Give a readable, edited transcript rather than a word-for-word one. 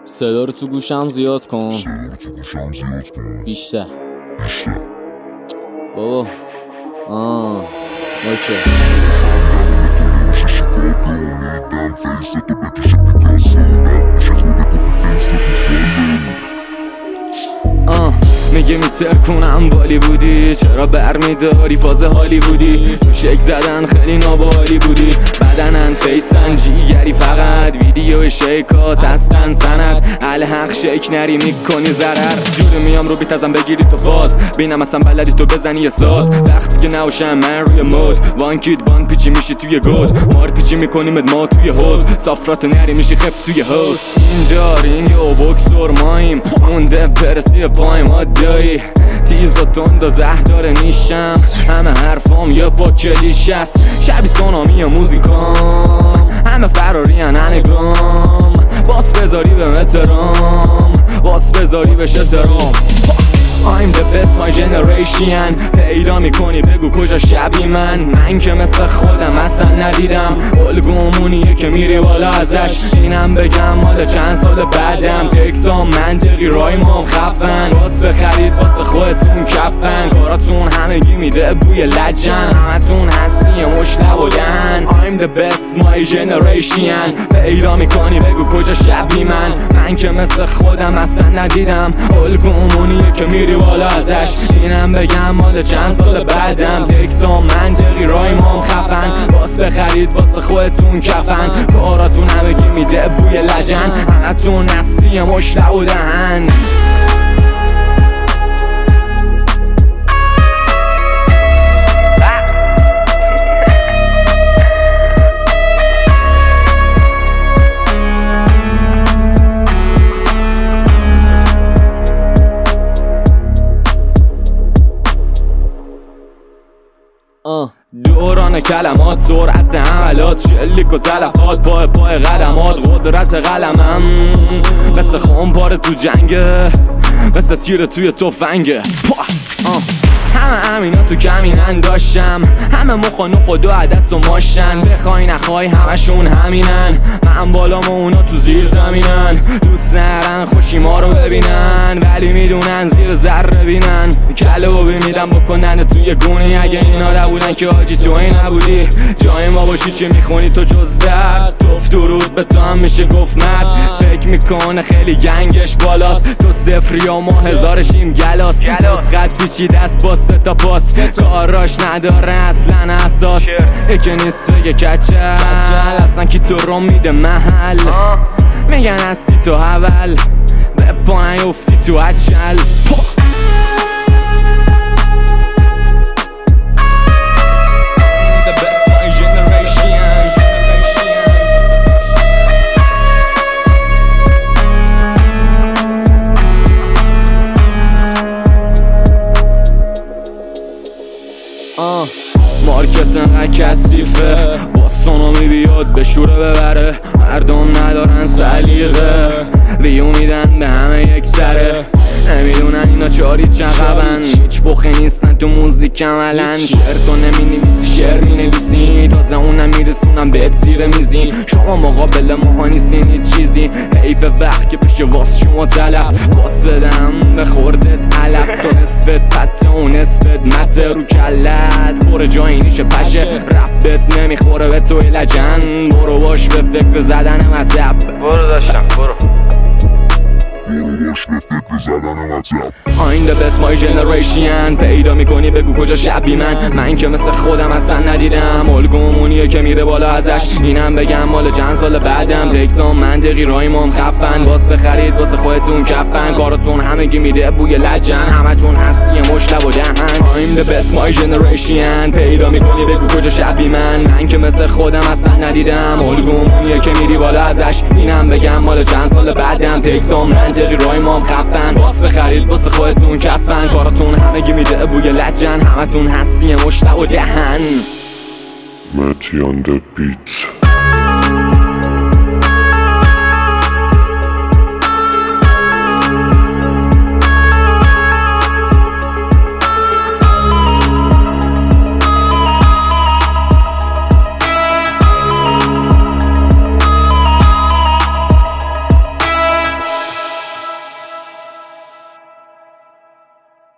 صدا رو تو گوشم زیاد کن. بیشتر بابا. اوکی. میگه میتر کنم بالیوودی، چرا برمیداری فاز هالیوودی؟ تو شک زدن خیلی نابالی بودی، بدنن فیسن جیگری فقط ویدیو شیکات هستن سند الحق شیک نری میکنی ضرر. جوری میام رو بیتزم بگیری تو فاز، بینم اصلا بلدی تو بزنی یه ساز. وقتی که نوشم من روی مود وان کید بان پیچی میشی توی گود، مار پیچی میکنیم ما توی حوز، صافرات نری میشی خف توی حوز. اینجا رینگ و بوکسور مایم مونده پرسی پایم دایی تیز و تند و زهدار نیشم، همه حرفام یه پا کلیش است، شبیه سونامی موزیکام، همه فراری انگام، باس بذاری به مترام، باس بذاری به شترام. I'm the best my generation، پیدا میکنی بگو کجا شبیه من که مثل خودم اصلا ندیدم، الگومونیه که میری بالا ازش، اینم بگم مال چند سال بعدم، تکسام منطقی رایمام خفن، باس بخرید واسه خودتون کفن، کاراتون همگی میده بوی لجن، همتون هستی مشنب و دهن. I'm the best my generation، پیدا میکنی بگو کجا شبیه من که مثل خودم اصلا ندیدم، الگومونیه که میری بالا ازش، اینم بگم مال چند سال بعدم، تکسام منطقی رایمام خفن، باس بخرید واسه خودتون کفن، کاراتون همگی میده بوی لجن، همتون هستی مشنب و دهن. دوران کلمات، سرعت حملات، شلیک و تلفات، پای قلمات، قدرت قلمم مثل خونپاره تو جنگه، مثل تیر توی تفنگه. همه همینا تو کمینن داشتم، همه مخانو خدا عدس و ماشن، بخوای نخوای همشون همینن، من بالام و اونا تو زیر زمینن، دوست نرن خوشی ما رو ببینن ولی میدونن زیر ذره بینن، کله و میدم بکنن توی گونه، اگه اینا نبودن که آجی توی نبودی، جای ما باشی چی میخونی تو جز درد، توف درود به تو هم میشه گفت مرد، فکر میکنه خیلی گنگش بالاست، تو صفری و ما هزارشیم گلاس، خط پیچیده است با سه تا پاس، کاراش نداره اصلا اساس، یکی نیست بگه کچل، اصلا کی تو رو میده محل، میگن هستی تو اول به پا نیفتی تو اچل. مارکت انقدر کثیفه، با سونامی بیاد به شوره ببره، مردم ندارن سلیقه، ویو میدن به همه یک سره، نمیدونن اینا چاری چقبن، هیچ بخی نیستن تو موزیک عملن، شعر تو نمینویسی شعر مینویسی، تازه اونم میرسونم بهت زیر میزی، شما مقابل ماها نیستین هیچ چیزی، حیف وقت که بشه واس شما طلب، باس بدم به خوردت علف، تو نصفت پته و نصفت مته رو کلت، پر جایی نیشه پشه، ربت نمیخوره به توی لجن، برو باش به فکر زدن مطب، برو داشتم برو باش به فکر زدن مطلب. I'm the best my generation، پیدا میکنی بگو کجا شبیه من که مثل خودم اصلا ندیدم، الگومونیه که میره بالا ازش، اینم بگم مال چند سال بعدم، تکسام منطقی رایمام خفن، باس بخرید واسه خودتون کفن، کاراتون همگی میده بوی لجن، همتون هستی مشنب و دهن. I'm the best my generation، پیدا میکنی بگو کجا شبیه من که مثل خودم اصلا ندیدم، الگومونیه که میری بالا ازش، اینم بگم مال چند سال بعدم، تکسام منطقی رایمام خفن، باس بخرید واسه خودتون کفن، کاراتون همگی میده بوی لجن، همتون هستی مشنب و دهن. Matty on the beats.